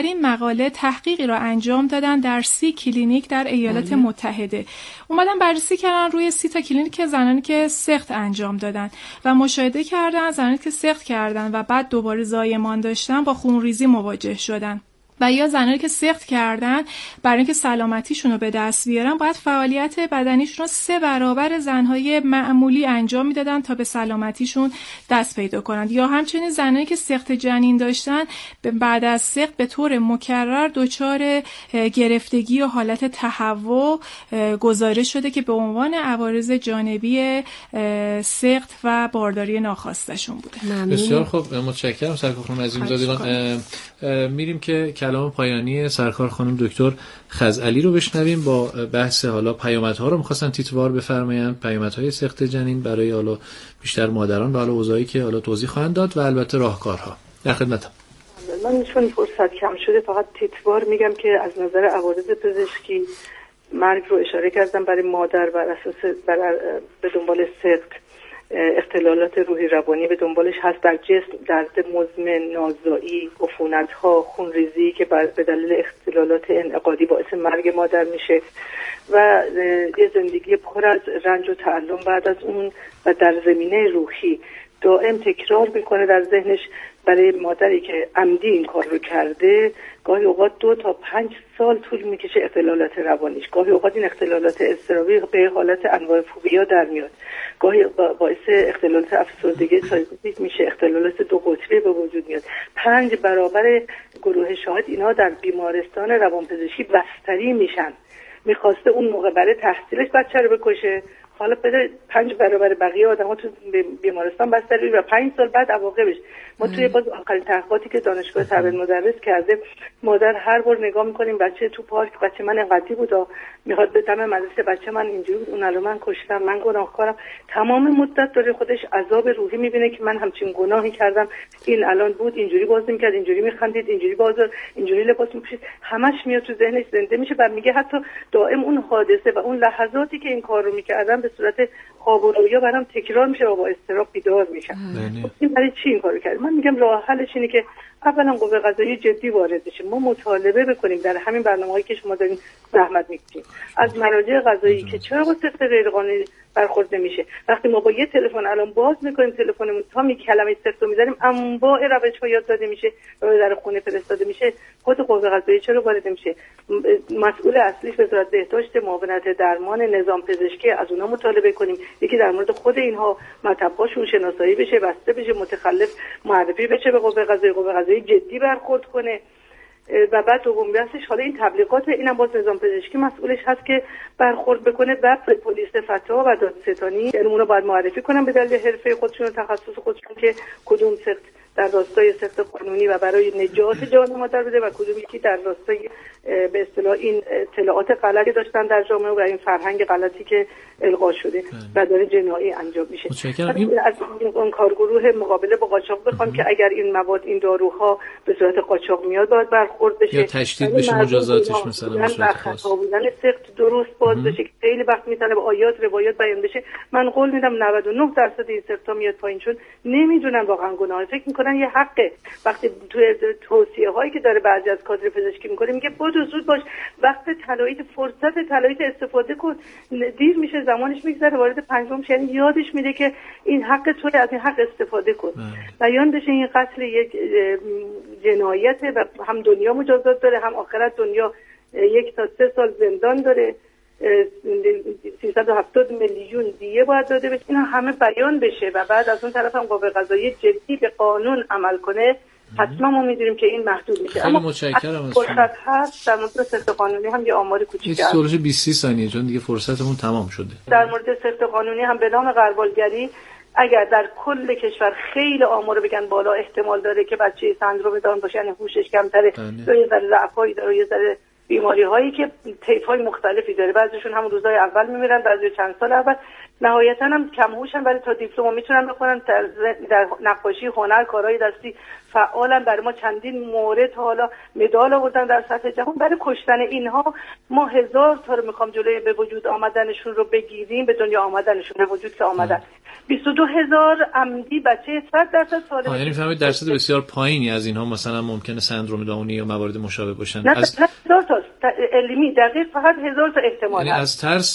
این مقاله تحقیقی را انجام دادن در 30 کلینیک در ایالات متحده. اومدن بررسی کردن روی 30 تا کلینیک زنانی که سقط انجام دادن و مشاهده کردن زنانی که سقط کردن و بعد دوباره زایمان داشتن با خونریزی مواجه شدن. و یا زنانی که سقط کردن برای اینکه سلامتیشون رو به دست بیارن باید فعالیت بدنیشون رو 3 برابر زنهای معمولی انجام میدادن تا به سلامتیشون دست پیدا کنند. یا همچنین زنانی که سقط جنین داشتن بعد از سقط به طور مکرر دچار گرفتگی و حالت تهوع گزارش شده که به عنوان عوارض جانبی سقط و بارداری ناخواسته‌شون بوده. بسیار خوب، متشکرم سرکار خانم عظیم زادگان. میریم که کلام پایانی سرکار خانم دکتر خزعلی رو بشنویم با بحث حالا پیامدها رو می‌خواستن تیتروار بفرمایند، پیامدهای سقط جنین برای حالا بیشتر مادران و حالا اوضاعی که حالا توضیح خواهند داد و البته راهکارها. در خدمتم. من چون فرصت کم شده فقط تیتروار میگم که از نظر عوارض پزشکی مرگ رو اشاره کردم برای مادر بر اساس به دنبال سقط، اختلالات روحی روانی به دنبالش هست، در جسم درد مزمن، نازایی، عفونت‌ها، خونریزی که به دلیل اختلالات انعقادی باعث مرگ مادر میشه و یه زندگی پر از رنج و تعلم بعد از اون و در زمینه روحی دائم تکرار میکنه در ذهنش برای مادری که عمدی این کار رو کرده. گاهی اوقات 2 تا 5 سال طول میکشه اختلالات روانیش، گاهی اوقات این اختلالات اضطرابی به حالت انواع فوبیا در میاد، گاهی باعث اختلالات افسردگی سایکوتیک میشه، اختلالات 2 قطبی به وجود میاد. 5 برابر گروه شاهد اینا در بیمارستان روانپزشکی بستری میشن. میخواسته اون موقع برای تحصیلش بچه رو بکشه، حالا بده 5 برابر بقیه آدم‌ها تو بیمارستان بستری و 5 سال بعد عواقبش. ما توی باز آخرین تحقیقاتی که دانشگاه تربیت مدرس کرده، مادر هر بار نگاه می‌کنیم بچه تو پارک، بچه من انقدی بود میخواد به دم مدرسه، بچه من اینجوری بود، اون الان من کشتم، من گناهکارم. تمام مدت داره خودش عذاب روحی می‌بینه که من همچین گناهی کردم، این الان بود اینجوری بازی می‌کرد، اینجوری می‌خندید، اینجوری بازار، اینجوری لباس می‌پوشید، همش میاد تو ذهنش زنده میشه و میگه حتی دائم اون حادثه و اون لحظاتی که این کار رو می‌کردم به صورت خواب و رویا برام تکرار میشه و با اضطراب بیدار میشم. این برای چی این کارو کرد؟ من میگم راه حلش اینه که اولا قوه قضاییه جدی وارد بشه، ما مطالبه بکنیم در همین برنامه‌هایی که شما دارین زحمت میکشید از مراجع قضایی که چرا با سقط غیرقانونی برخورد نمیشه. وقتی ما با یه تلفن الان باز میکنیم تلفنمون تا می کلمه سقط رو میذاریم، انواع روش‌ها یاد داده میشه و در خونه فرستاده میشه، خود قوه قضاییه چرا وارد نمیشه؟ مسئول اصلیش وزارت بهداشت، معاونت درمان، نظام پزشکی، از اونها مطالبه کنیم یکی در مورد خود اینها مطب‌هاشون شناسایی بشه، بسته بشه، متخلف معرفی بشه به قوه قضاییه جدی برخورد کنه. و بعد دوم بحثش حالا این تبلیغات، اینم باز نظام پزشکی مسئولش هست که برخورد بکنه و پلیس فتا و دادستانی، یعنی اونا باید معرفی کنن به دلیل حرفه خودشون و تخصص خودشون که کدوم سقط در راستای سقط قانونی و برای نجات جان مادر بده و کدوم یکی در راستای به اصطلاح این اطلاعات غلطی داشتن در جامعه و این فرهنگ غلطی که القا شده و داره جنایی انجام میشه. از اون کارگروه مقابله با قاچاق بخوام که اگر این مواد، این داروها به صورت قاچاق میاد باید برخورد بشه یا تشدید بشه مجازاتش، مثلا خطا بودن سقط درست باز بشه. خیلی وقت میتونه با آیات روایات بیان بشه. من قول میدم 99% این سقطا میاد پایین، چون نمیدونن واقعا گناه، فکر میکنن یه حقه. وقتی توی توصیه هایی که داره بعضی از کادر پزشکی میکنه میگه بدو زود باش، وقت طلاییت، فرصت طلاییت استفاده کن، دیر میشه، زمانش میگذره، وارد پنجم یعنی یادش میده که این حق توی، از این حق استفاده کن. بیان بشه این قتل یک جنایته و هم دنیا مجازات داره، هم آخرت دنیا 1 تا 3 سال زندان داره، 370 میلیون دیه باید داده بشه. اینا همه بیان بشه و بعد از اون طرف هم قوه قضاییه جدی به قانون عمل کنه. حتما ما می‌دونیم که این محدود میشه. خیلی متشکرم از شما. فرصت هست در مورد سقط قانونی هم یه آمار کوچیک هست. سوالش 20 ثانیه چون دیگه فرصتمون تمام شده. در مورد سقط قانونی هم به نام غربالگری اگر در کل کشور خیلی آمار بگن بالا، احتمال داره که بچه سندروم داون باشه، یعنی هوشش کمتره، یه ذره ضعفایی داره، یه ذره بیماری هایی که طیف‌های مختلفی داره، بعضیشون هم روزهای اول میمیرن، بعضی چند سال اول. نهایتا هم کم هوشن ولی تا دیپلم میتونن بخونن، در نقاشی، هنر، کارهای دستی فعالن. برای ما چندین مورد حالا مدال آوردن در سطح جهان. برای کشتن اینها ما 1000 تا رو میخوام جلوی به وجود آمدنشون رو بگیریم، به دنیا آمدنشون به وجود که آمدن. 22,000 عمدی بچه 100% سالم. یعنی فهمید درصد بسیار پایینی از اینها مثلا ممکنه سندروم داونی یا موارد مشابه باشن. نه از 1000 تا علمی دقیق فقط 1000 تا احتمال. یعنی از ترس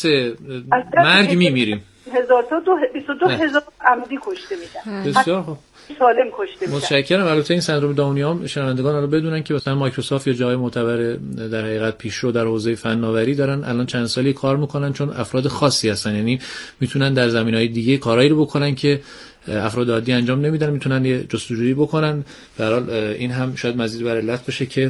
مرگ میمیریم. 1000 تا 22,000 عمدی کشته میدن. بسیار خوب. سالم کشته میشن. متشکرم. البته این سندروم داونی هم شنوندگان الان بدونن که مثلا مایکروسافت یا جای معتبر در حقیقت پیشرو در حوزه فناوری دارن الان چند سالی کار میکنن، چون افراد خاصی هستن، یعنی میتونن در زمینه‌های دیگه کارهایی رو بکنن که افراد عادی انجام نمیدن، میتونن یه جستجویی بکنن. به هر حال این هم شاید مزید بر علت باشه که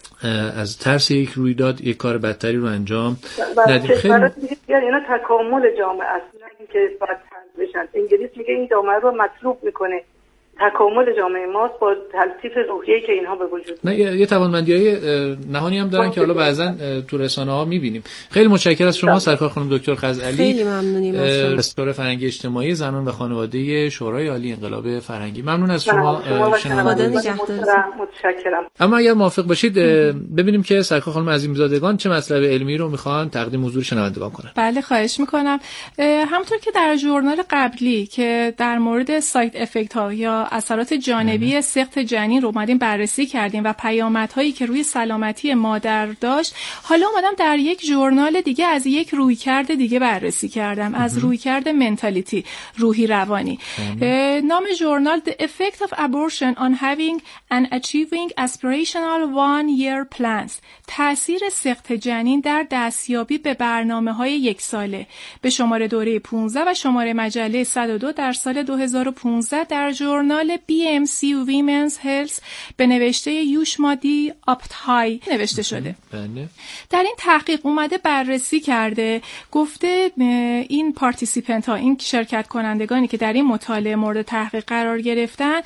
از ترس یک رویداد یک کار بدتری رو انجام ندیم. خیلی اینا تکامل جامعه است، نه اینکه باید تنظیم بشن. انگلیس میگه این جامعه رو مطلوب میکنه. تکامل جامعه ماست با تلطیف روحیه‌ای که اینها به وجود. نه یه توانمندی‌های نهانی هم دارن که حالا بعضن تو رسانه‌ها می‌بینیم. خیلی متشکرم از شما سرکار خانم دکتر خزعلی. خیلی ممنونیم از شما. دکتر فرهنگی اجتماعی زنان و خانواده شورای عالی انقلاب فرهنگی. ممنون از شما. خدا نگهدارتون. متشکرم. اما اگر موافق باشید ببینیم که سرکار خانم عظیم‌زادگان چه مطلب علمی رو می‌خوان تقدیم حضور شنوندگان کنن. بله خواهش می‌کنم. همونطور که در ژورنال قبلی که در مورد سایت افکت‌ها یا اثرات جانبی سقط جنین رو اومدیم بررسی کردیم و پیامدهایی که روی سلامتی مادر داشت، حالا اومدم در یک ژورنال دیگه از یک رویکرد دیگه بررسی کردم، از رویکرد منتالیتی، روحی روانی. نام ژورنال The Effect of Abortion on Having and Achieving Aspirational One-Year Plans، تأثیر سقط جنین در دستیابی به برنامه‌های یک ساله، به شماره دوره 15 و شماره مجله 102 در سال 2015 در ژورنال BMC Women's Health به نوشته یوشمادی آپتهای نوشته شده. در این تحقیق اومده بررسی کرده، گفته این پارتیسیپنت ها، این شرکت کنندگانی که در این مطالعه مورد تحقیق قرار گرفتن،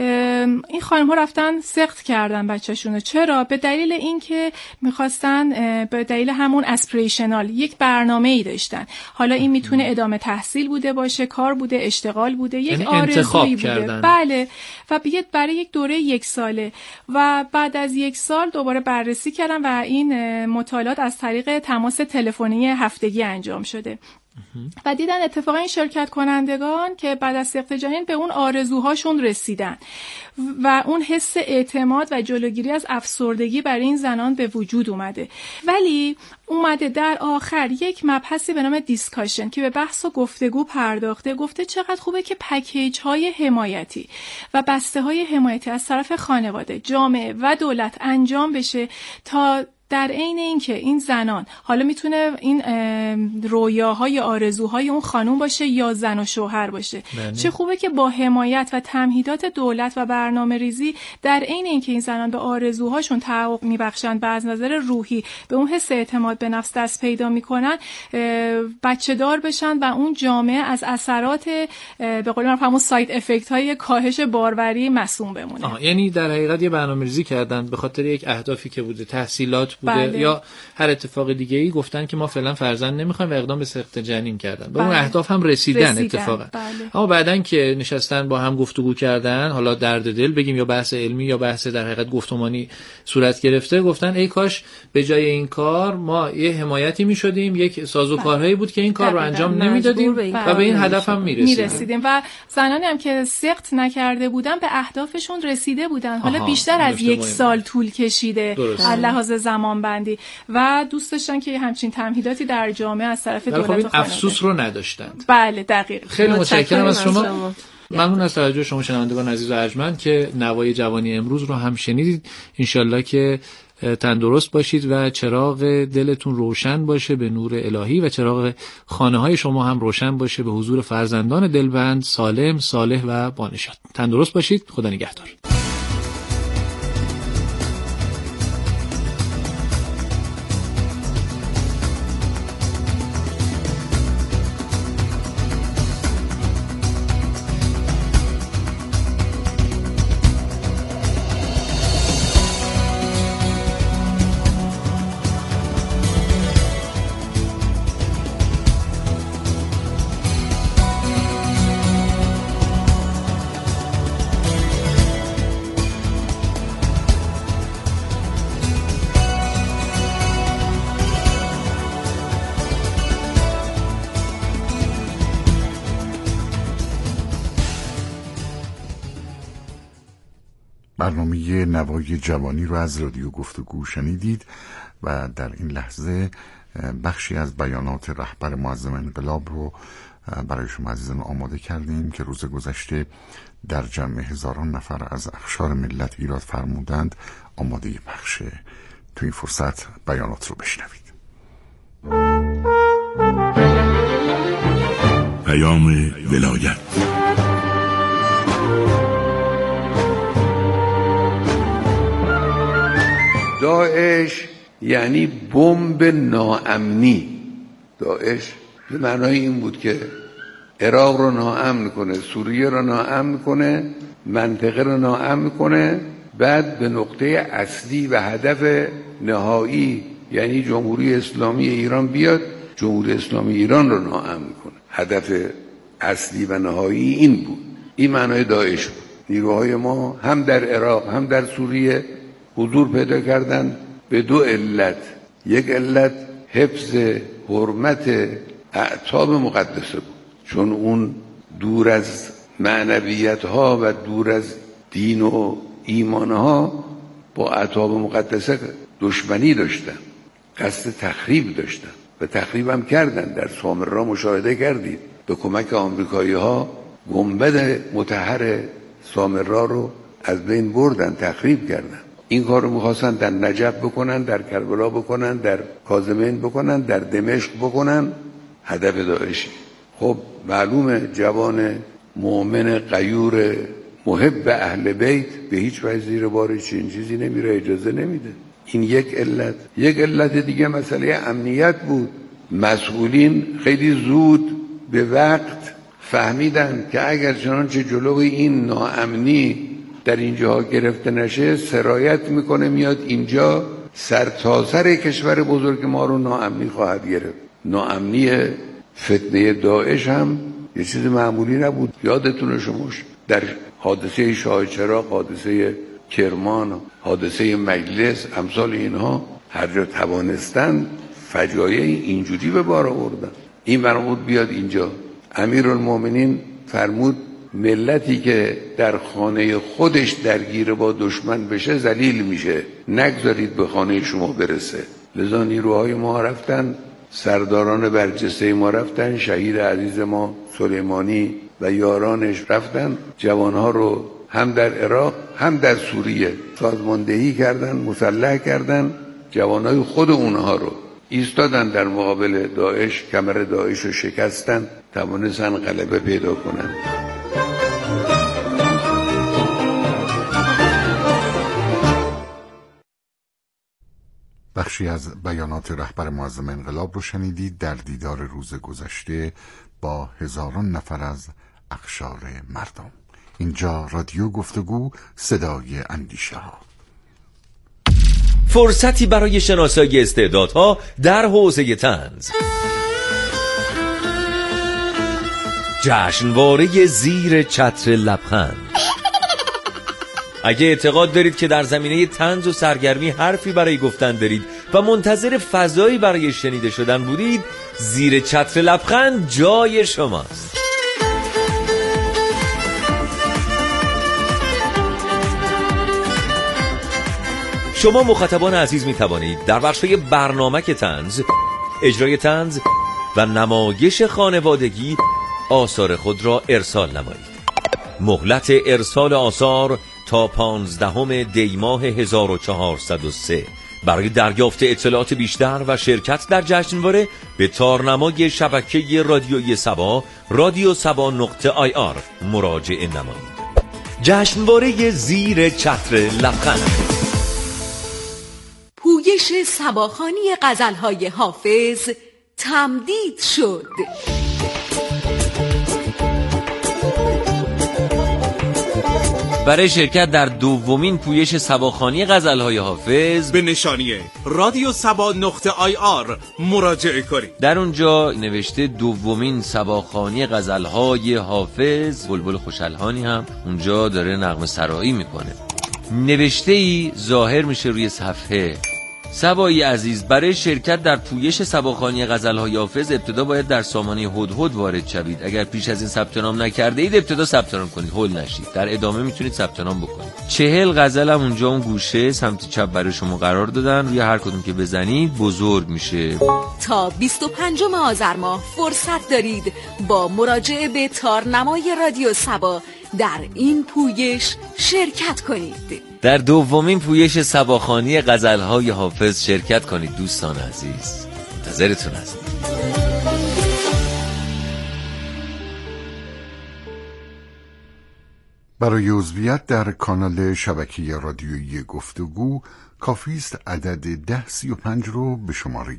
این خانم ها رفتن سقط کردن بچه‌شون. چرا؟ به دلیل اینکه میخواستن، به دلیل همون اسپریشنال، یک برنامه‌ای داشتن. حالا این میتونه ادامه تحصیل بوده باشه، کار بوده، اشتغال بوده، یک آرزویی بوده. بله. و برای یک دوره 1 ساله و بعد از 1 سال دوباره بررسی کردم و این مطالعات از طریق تماس تلفنی هفتگی انجام شده. و دیدن اتفاقا این شرکت کنندگان که بعد از سقط جنین به اون آرزوهاشون رسیدن و اون حس اعتماد و جلوگیری از افسردگی برای این زنان به وجود اومده. ولی اومده در آخر یک مبحثی به نام دیسکاشن که به بحث و گفتگو پرداخته، گفته چقدر خوبه که پکیج های حمایتی و بسته های حمایتی از طرف خانواده، جامعه و دولت انجام بشه تا در عین اینکه این زنان، حالا میتونه این رویاهای آرزوهای اون خانوم باشه یا زن و شوهر باشه، چه خوبه که با حمایت و تمهیدات دولت و برنامه ریزی در عین اینکه این زنان به آرزوهاشون تحقق میبخشن و از نظر روحی به اون حس اعتماد به نفس دست پیدا میکنن، بچه دار بشن و اون جامعه از اثرات به قول معروف همون سایت افکت های کاهش باروری معصوم بمونه. یعنی در حقیقت یه برنامه‌ریزی کردن به خاطر یک اهدافی که بوده، تحصیلات بوده، بله، یا هر اتفاق دیگه ای، گفتن که ما فعلا فرزند نمیخوایم و اقدام به سقط جنین کردن. به اون اهداف هم رسیدن اتفاقا. بله. اما بعدن که نشستن با هم گفتگو کردن، حالا درد دل بگیم یا بحث علمی یا بحث در حقیقت گفتمانی صورت گرفته، گفتن ای کاش به جای این کار ما یه حمایتی میشدیم، یک سازوکارهایی بود که این کار رو انجام نمیدادیم و به این هدف هم میرسیدیم و زنانی هم که سقط نکرده بودن به اهدافشون رسیده بودن. حالا بیشتر از 1 سال طول کشیده از لحاظ زمان بندی و دوست داشتن که همچین تمهیداتی در جامعه از طرف دولت و خانواده افسوس رو نداشتند. بله دقیقاً. خیلی متشکرم از شما. ممنون از توجه شما شنوندگان عزیز و ارجمند که نوای جوانی امروز رو هم شنیدید. انشالله که تندرست باشید و چراغ دلتون روشن باشه به نور الهی و چراغ خانه های شما هم روشن باشه به حضور فرزندان دلبند، سالم، صالح و بانشاد. تندرست باشید. خدا نگهدار. برنامه نوای جوانی رو از رادیو گفتگو شنیدید و در این لحظه بخشی از بیانات رهبر معظم انقلاب رو برای شما عزیزان آماده کردیم که روز گذشته در جمع هزاران نفر از اقشار ملت ایراد فرمودند. آماده پخشه. تو این فرصت بیانات رو بشنوید. پیام ولایت. داعش یعنی بمب ناامنی. داعش به معنای این بود که عراق رو ناامن کنه، سوریه رو ناامن کنه، منطقه رو ناامن کنه، بعد به نقطه اصلی و هدف نهایی یعنی جمهوری اسلامی ایران بیاد، جمهوری اسلامی ایران رو ناامن کنه. هدف اصلی و نهایی این بود. این معنای داعش بود. نیروهای ما هم در عراق هم در سوریه حضور پیدا کردن به دو علت. یک علت حفظ حرمت اعتاب مقدسه بود، چون اون دور از معنویت ها و دور از دین و ایمان ها با اعتاب مقدسه دشمنی داشتن، قصد تخریب داشتن و تخریب هم کردن. در سامرا مشاهده کردید، به کمک آمریکایی ها گنبد مطهر سامرا رو از بین بردن، تخریب کردن. این کار رو می‌خواستن در نجف بکنن، در کربلا بکنن، در کاظمین بکنن، در دمشق بکنن. هدف داعشی. خب معلومه جوان مؤمن غیور محب اهل بیت به هیچ وجه زیر بار چنین چیزی نمیره، اجازه نمیده. این یک علت. یک علت دیگه مسئله امنیت بود. مسئولین خیلی زود به وقت فهمیدن که اگر چنانچه جلوی این ناامنی در اینجا گرفته نشه، سرایت میکنه میاد اینجا، سرتاسر کشور بزرگ ما رو ناامنی خواهد گرفت. ناامنی فتنه داعش هم یه چیز معمولی نبود. یادتونه شماش در حادثه شاه چراغ، حادثه کرمان، حادثه مجلس، امثال اینها هر جا توانستن فجایع اینجوری به بار آوردن. این فرمود بیاد اینجا. امیرالمومنین فرمود ملتی که در خانه خودش درگیر با دشمن بشه ذلیل میشه، نگذارید به خانه شما برسه. لذا نیروهای ما رفتن، سرداران برجسته ما رفتن، شهید عزیز ما سلیمانی و یارانش رفتن، جوانها رو هم در عراق هم در سوریه سازماندهی کردن، مسلح کردن. جوانای خود اونها رو ایستادن در مقابل داعش، کمر داعش رو شکستن، توانستن غلبه پیدا کنن. بخشی از بیانات رهبر معظم انقلاب رو شنیدید در دیدار روز گذشته با هزاران نفر از اقشار مردم. اینجا رادیو گفتگو، صدای اندیشه ها. فرصتی برای شناسایی استعدادها در حوزه طنز. جشنواره زیر چتر لبخند. اگه اعتقاد دارید که در زمینه طنز و سرگرمی حرفی برای گفتن دارید و منتظر فضایی برای شنیده شدن بودید، زیر چتر لبخند جای شماست. شما مخاطبان عزیز می توانید در بخش‌های برنامک طنز، اجرای طنز و نمایش خانوادگی آثار خود را ارسال نمایید. مهلت ارسال آثار تا 15 دی ماه 1403. برای دریافت اطلاعات بیشتر و شرکت در جشنواره به تارنمای شبکه رادیویی سبا radiosaba.ir مراجعه نمایید. جشنواره زیر چتر لبخند. پویش سباخوانی غزل‌های حافظ تمدید شد. برای شرکت در دومین پویش سباخوانی غزل‌های حافظ به نشانی radiosaba.ir مراجعه کنید. در اونجا نوشته دومین سباخوانی غزل‌های حافظ. بلبل خوشالهانی هم اونجا داره نغمه سرایی میکنه. نوشته ای ظاهر میشه روی صفحه صبایی عزیز، برای شرکت در پویش سباخوانی غزل‌های حافظ ابتدا باید در سامانه هدهد وارد شوید. اگر پیش از این ثبت نام نکرده اید ابتدا ثبت نام کنید، هول نشید. در ادامه میتونید ثبت نام بکنید. 40 غزل هم اونجا اون گوشه سمت چپ برای شما قرار دادن، روی هر کدوم که بزنید بزرگ میشه. تا 25 آذر ماه فرصت دارید با مراجعه به تارنمای رادیو صبا در این پویش شرکت کنید. در دومین پویش سباخوانی غزل‌های حافظ شرکت کنید دوستان عزیز. منتظرتون هستم. برای عضویت در کانال شبکه رادیویی گفتگو کافی است عدد 1035 رو به شماره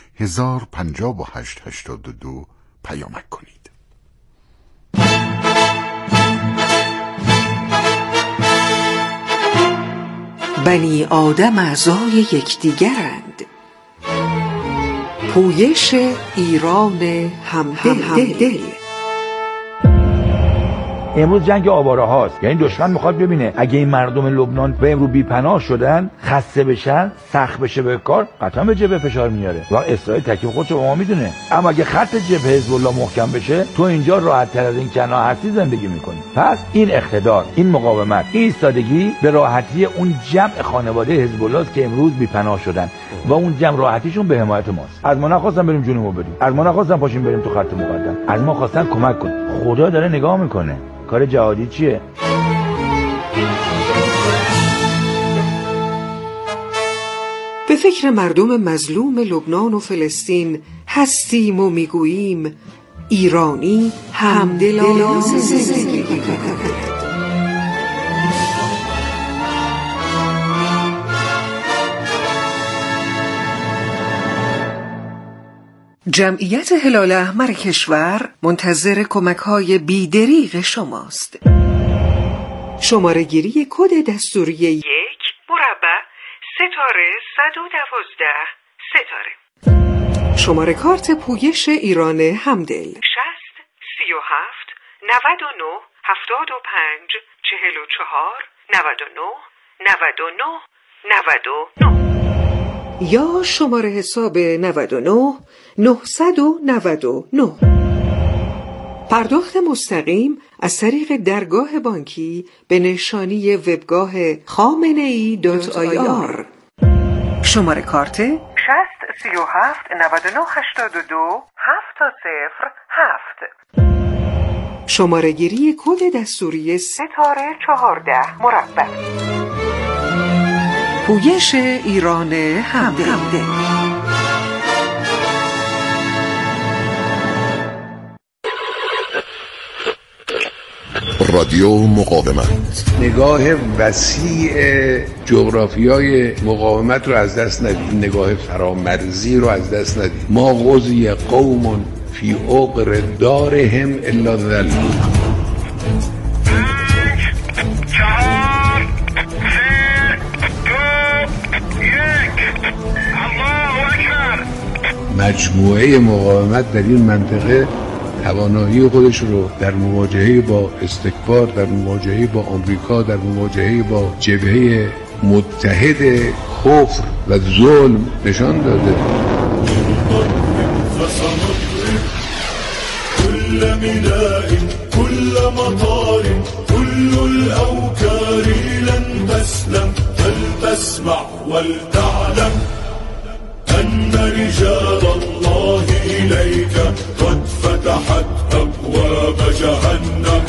105882 پیامک کنید. بنی آدم اعضای یکدیگرند. پویش ایران همدل. امروز جنگ آواره هاست، یعنی دشمن میخواد ببینه اگه این مردم لبنان به امروز بی‌پناه شدن، خسته بشن، سخت بشه به کار، قطعا به جبهه فشار میاره و اسرائیل تکلیف خودشو با ما میدونه. اما اگه خط جبهه حزب الله محکم بشه، تو اینجا راحت تر از این کنا هستی زندگی میکنی. پس این اقتدار، این مقاومت، این ایستادگی به راحتی اون جمع خانواده حزب الله است که امروز بی‌پناه شدن و اون جمع راحتیشون به حمایت ماست. از ما نخواستن بریم جنوبو بدیم، از ما نخواستن پاشیم بریم تو خط مقدم، از ما خواستن کمک کنیم. خدا داره نگاه میکنه. کار جهادی چیه؟ به فکر مردم مظلوم لبنان و فلسطین هستیم و میگوییم ایرانی همدلانه زندگی کند. جمعیت هلال احمر کشور منتظر کمک‌های بی‌دریغ شماست. شماره گیری کد دستوری 1 مربع ستاره 112 ستاره. شماره کارت پویش ایران همدل 60 37 99 75 44 99 99 یا شماره حساب 99 999. پرداخت مستقیم از طریق درگاه بانکی به نشانی وبگاه khamenei.ir. شماره کارت 60 37 99 82 707. شماره گیری کد دستوری ستاره 14 مربع. پویش ایران همدل. رادیو مقاومت. نگاه وسیع جغرافیای مقاومت رو از دست ندید، نگاه فرامرزی رو از دست ندید. ما غزی قوم فی عقر دارهم الا ذل. مجموعه مقاومت در این منطقه توانایی خودش رو در مواجهه با استکبار، در مواجهه با آمریکا، در مواجهه با جبهه متحد کفر و ظلم نشان داده. كل ميناء كل مطار كل الأوكار لن تسلم فلتسمع ولتعلم أن رجال الله إليك قد فتحت أبواب جهنم.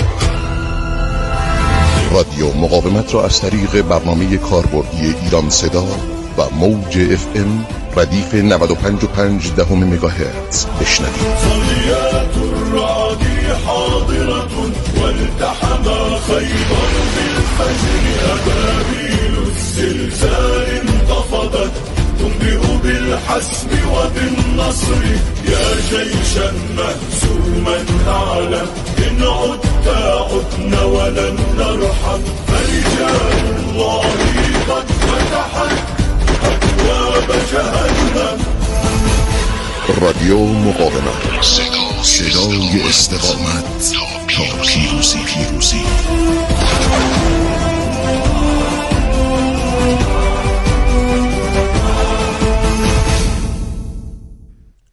رادیو مقاومت را از طریق برنامه کاربردی ایران صدا و موج FM ردیف 95.5 مگاهرتز بشنوید. صليات الرعد حاضرة والتحم خيبر بالفجر أبابيل الزلزال انتفضت تنبئ بالحسم وبالنصر يا جيشا مهزوما أعلم إن عدت عدنا ولن نرحم فرجال الله قد فتحت أبواب جهنم. رادیو مقاومت، صدای استقامت تا پیروزی.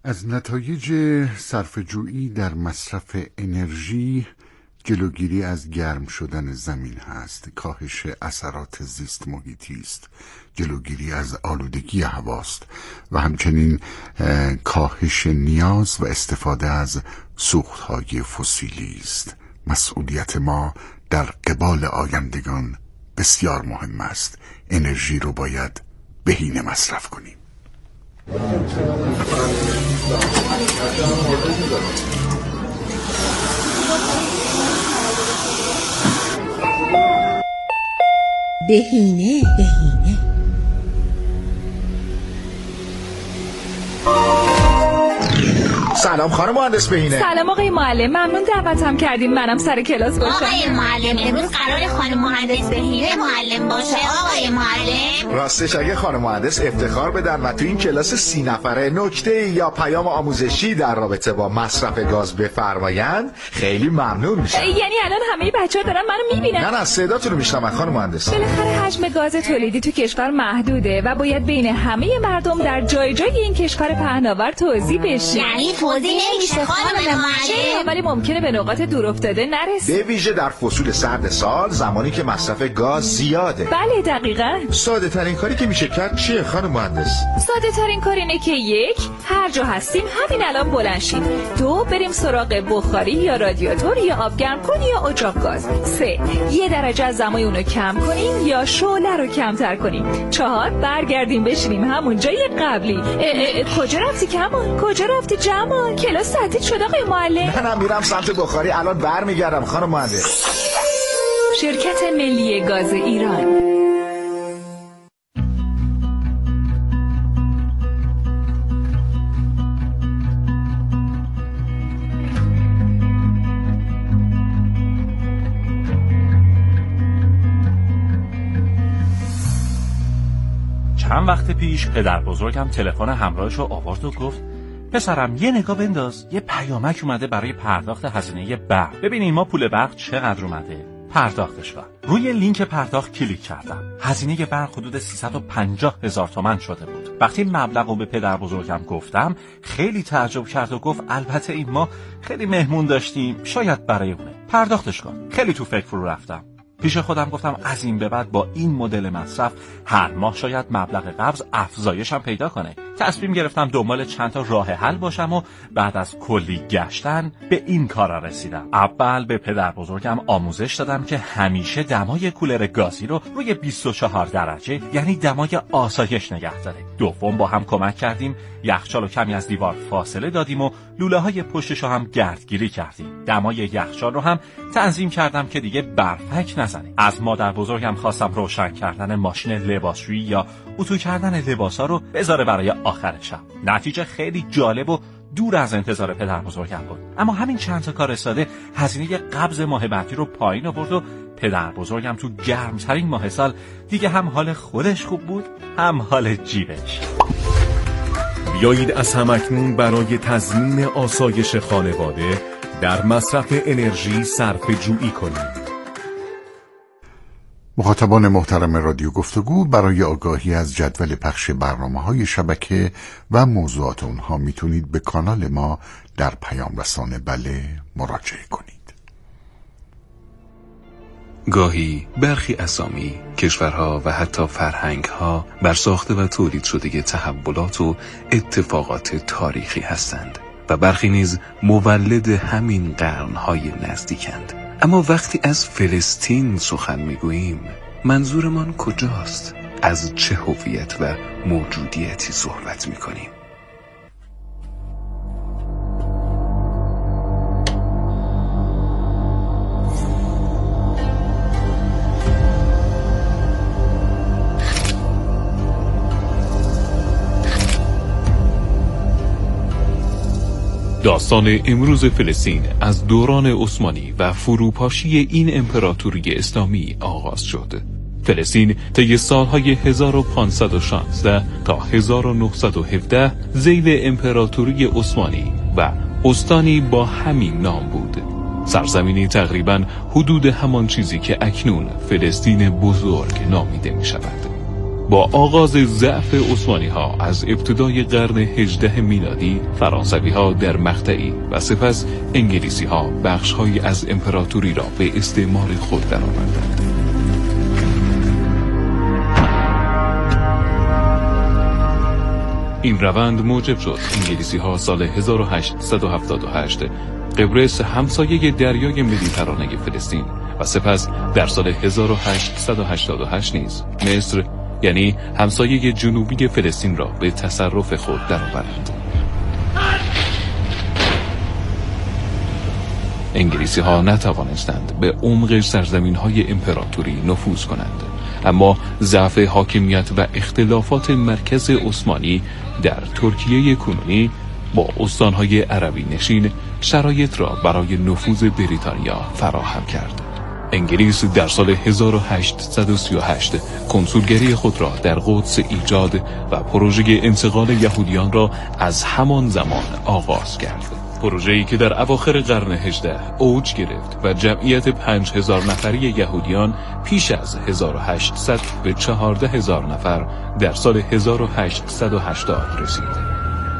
از نتایج صرفه‌جویی در مصرف انرژی جلوگیری از گرم شدن زمین هست، کاهش اثرات زیست محیطی است، جلوگیری از آلودگی هواست و همچنین کاهش نیاز و استفاده از سوختهای فسیلی است. مسئولیت ما در قبال آیندگان بسیار مهم است. انرژی رو باید بهینه مصرف کنیم. بهینه. سلام خانم مهندس بهینه. سلام آقای معلم، ممنون دعوتم کردین منم سر کلاس باشم. آقای معلم امروز قرار خانم مهندس بهینه معلم باشه. آقای معلم راستش اگه خانم مهندس افتخار بدن و تو این کلاس 30 نفره نکته یا پیام آموزشی در رابطه با مصرف گاز بفرمایند خیلی ممنون میشم. یعنی الان همه بچه‌ها دارن منو میبینن؟ نه صداتون رو میشنون خانم مهندس. بالاخره حجم گاز تولیدی تو کشور محدوده و باید بین همه مردم در جای جای این کشور پهناور توزیع بشه. یعنی توزیع نمیشه خانم معلم، ولی ممکنه به نقاط دور افتاده نرسه، به ویژه در فصول سرد سال زمانی که مصرف گاز زیاده. بله دقیقاً. ساده ترین کاری که میشه کرد چیه خانم مهندس؟ ساده ترین کار اینه که 1 هر جا هستیم همین الان بلند شیم. 2 بریم سراغ بخاری یا رادیاتور یا آب گرم کن یا اجاق گاز. 3 1 درجه از دمای اونو کم کنیم یا شعله رو کمتر کنیم. 4 برگردیم بشینیم همون جای قبلی. کجا رفتی کمان؟ کجا رفتی جمال؟ کلاس تعطیل شد آقای معلم. نه میرم سمت بخاری، الان برمیگردم خانم مهندس. شرکت ملی گاز ایران. چند وقت پیش پدر بزرگم تلفن همراهشو آورد و گفت پسرم یه نگاه بنداز، یه پیامک اومده برای پرداخت هزینه برق. ببینین ما پول برق چقدر اومده، پرداختش کن. روی لینک پرداخت کلیک کردم. هزینه برق حدود 350,000 تومان شده بود. وقتی مبلغو به پدر بزرگم گفتم خیلی تعجب کرد و گفت البته این ما خیلی مهمون داشتیم، شاید برای اونه. پرداختش کن. خیلی تو فکر فرو رفتم. پیش خودم گفتم از این به بعد با این مدل مصرف هر ماه شاید مبلغ قبض افزایش هم پیدا کنه. تصمیم گرفتم دنبال چند تا راه حل باشم و بعد از کلی گشتن به این کارا رسیدم. اول به پدر بزرگم آموزش دادم که همیشه دمای کولر گازی رو روی 24 درجه یعنی دمای آسایش نگه داره. دوم با هم کمک کردیم یخچال رو کمی از دیوار فاصله دادیم و لوله های پشتش رو هم گردگیری کردیم. دمای یخچال رو هم تنظیم کردم که دیگه برفک نزنه. از مادر بزرگم خواستم روشن کردن ماشین لباسشویی یا اتو کردن لباسا رو بذاره برای آخر شب. نتیجه خیلی جالب و دور از انتظار پدر بزرگم بود. اما همین چند تا کار ساده هزینه قبض ماه بعدی رو پایین آورد و پدر بزرگم تو گرمترین ماه سال دیگه هم حال خودش خوب بود هم حال جیبش. بیایید از همکنون برای تضمین آسایش خانواده در مصرف انرژی صرفه‌جویی کنیم. مخاطبان محترم رادیو گفتگو، برای آگاهی از جدول پخش برنامه‌های شبکه و موضوعات اونها میتونید به کانال ما در پیام رسانه بله مراجعه کنید. گاهی برخی اسامی، کشورها و حتی فرهنگها بر ساخته و تولید شده تحولات و اتفاقات تاریخی هستند و برخی نیز مولد همین قرنهای نزدیکند. اما وقتی از فلسطین سخن میگوییم منظورمان کجاست؟ از چه هویت و موجودیتی صحبت میکنیم؟ داستان امروز فلسطین از دوران عثمانی و فروپاشی این امپراتوری اسلامی آغاز شد. فلسطین طی سالهای 1516 تا 1917 ذیل امپراتوری عثمانی و استانی با همین نام بود. سرزمینی تقریباً حدود همان چیزی که اکنون فلسطین بزرگ نامیده می شود. با آغاز ضعف عثمانی ها از ابتدای قرن 18 میلادی، فرانسوی ها در مقطعی و سپس انگلیسی ها بخش های از امپراتوری را به استعمار خود درآوردند. این روند موجب شد انگلیسی ها سال 1878 قبرس همسایه دریای مدیترانه فلسطین و سپس در سال 1888 نیز مصر یعنی همسایه جنوبی فلسطین را به تصرف خود درآورند. انگلیسی ها نتوانستند به عمق سرزمین های امپراتوری نفوذ کنند، اما ضعف حاکمیت و اختلافات مرکز عثمانی در ترکیه کنونی با استانهای عربی نشین شرایط را برای نفوذ بریتانیا فراهم کرد. انگلیس در سال 1838 کنسولگری خود را در قدس ایجاد و پروژه انتقال یهودیان را از همان زمان آغاز کرد. پروژه‌ای که در اواخر قرن 18 اوج گرفت و جمعیت 5000 نفری یهودیان پیش از 1800 به 14000 نفر در سال 1880 رسید.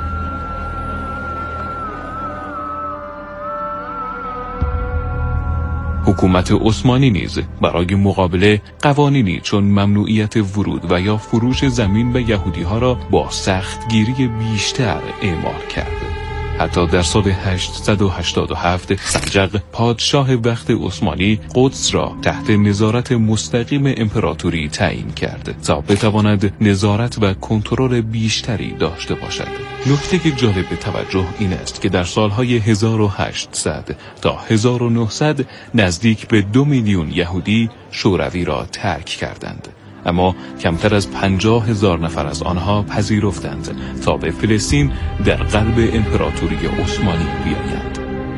حکومت عثمانی نیز برای مقابله قوانینی چون ممنوعیت ورود و یا فروش زمین به یهودی‌ها را با سختگیری بیشتر اعمال کرد. حتی در سال 887 سلجق پادشاه وقت عثمانی قدس را تحت نظارت مستقیم امپراتوری تعیین کرد تا بتواند نظارت و کنترل بیشتری داشته باشد. نکته جالب توجه این است که در سالهای 1800 تا 1900 نزدیک به 2 میلیون یهودی شوروی را ترک کردند، اما کمتر از 50,000 نفر از آنها پذیرفتند تا به فلسطین در قلب امپراتوری عثمانی بیایند.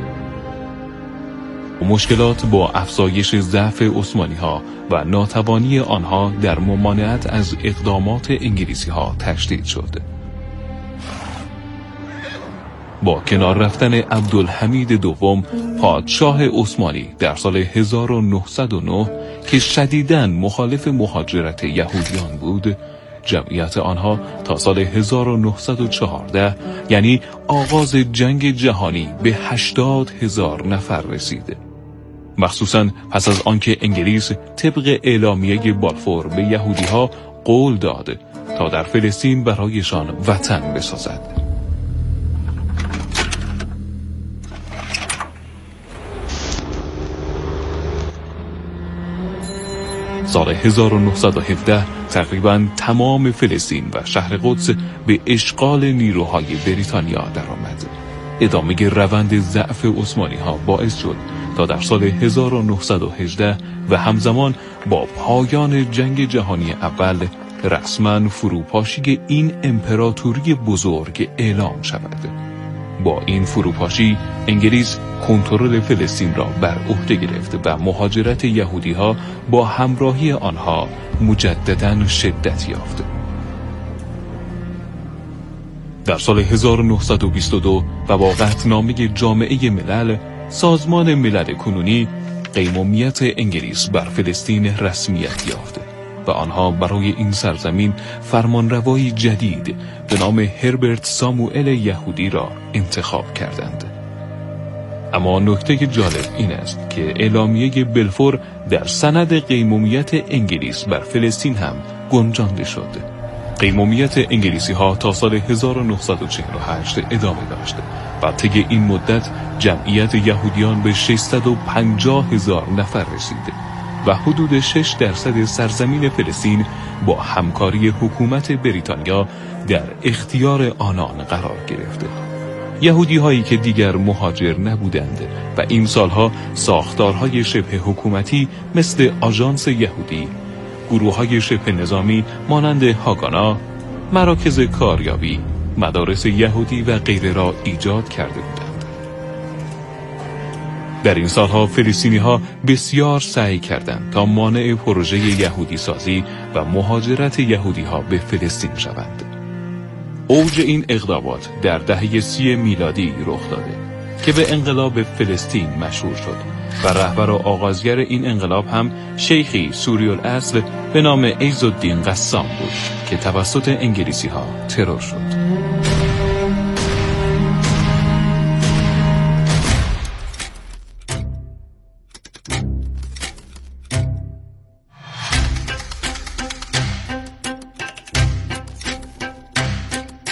مشکلات با افزایش ضعف عثمانی ها و ناتوانی آنها در ممانعت از اقدامات انگلیسی ها تشدید شد. با کنار رفتن عبدالحمید دوم پادشاه عثمانی در سال 1909 که شدیداً مخالف مهاجرت یهودیان بود، جمعیت آنها تا سال 1914 یعنی آغاز جنگ جهانی به 80,000 نفر رسید. مخصوصاً پس از آنکه انگلیس طبق اعلامیه بالفور به یهودی‌ها قول داد تا در فلسطین برایشان وطن بسازد. سال 1917 تقریباً تمام فلسطین و شهر قدس به اشغال نیروهای بریتانیا درآمد. ادامه روند ضعف عثمانی ها باعث شد تا در سال 1918 و همزمان با پایان جنگ جهانی اول رسما فروپاشی این امپراتوری بزرگ اعلام شود. با این فروپاشی انگلیس کنترل فلسطین را بر عهده گرفت و مهاجرت یهودی ها با همراهی آنها مجدداً شدت یافت. در سال 1922 و با قطعنامه جامعه ملل، سازمان ملل کنونی قیمومیت انگلیس بر فلسطین رسمیت یافت و آنها برای این سرزمین فرمانروایی جدید به نام هربرت ساموئل یهودی را انتخاب کردند. اما نکته جالب این است که اعلامیه بلفور در سند قیمومیت انگلیس بر فلسطین هم گنجانده شد. قیمومیت انگلیسی ها تا سال 1948 ادامه داشت و طی این مدت جمعیت یهودیان به 650,000 نفر رسید و حدود 6% سرزمین فلسطین با همکاری حکومت بریتانیا در اختیار آنان قرار گرفت. یهودی هایی که دیگر مهاجر نبودند و این سالها ساختارهای شبه حکومتی مثل آژانس یهودی، گروه های شبه نظامی مانند هاگانا، مراکز کاریابی، مدارس یهودی و غیره را ایجاد کرده بودند. در این سالها فلسطینی ها بسیار سعی کردند تا مانع پروژه یهودی سازی و مهاجرت یهودی ها به فلسطین شوند. اوج این اقدامات در دهه 30 میلادی رخ داده که به انقلاب فلسطین مشهور شد و رهبر و آغازگر این انقلاب هم شیخی سوری الاصل به نام عزالدین قسام بود که توسط انگلیسی ها ترور شد.